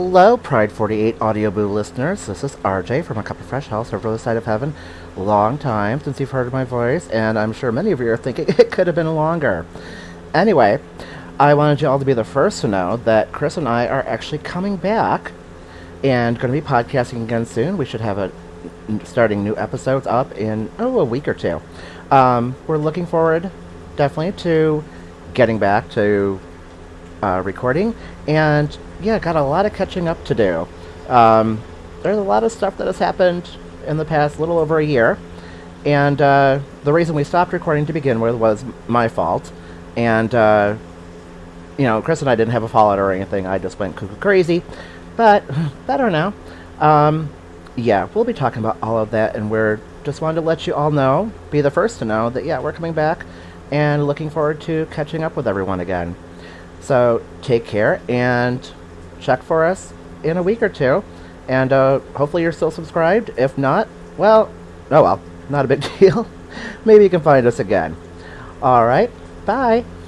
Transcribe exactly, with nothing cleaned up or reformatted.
Hello, Pride forty-eight Audio Boo listeners. This is R J from A Cup of Fresh House over the side of heaven. Long time since you've heard my voice, and I'm sure many of you are thinking it could have been longer. Anyway, I wanted you all to be the first to know that Chris and I are actually coming back and going to be podcasting again soon. We should have a starting new episodes up in oh a week or two. Um, we're looking forward definitely to getting back to uh, recording, and yeah, got a lot of catching up to do. Um, there's a lot of stuff that has happened in the past little over a year, and uh, the reason we stopped recording to begin with was my fault. And uh, you know, Chris and I didn't have a fallout or anything. I just went cuckoo crazy, but better now. Um, yeah, we'll be talking about all of that, and we're just wanted to let you all know, be the first to know that yeah, we're coming back and looking forward to catching up with everyone again. So take care and check for us in a week or two, and uh, hopefully you're still subscribed. If not, well, oh well, not a big deal. Maybe you can find us again. Alright, bye.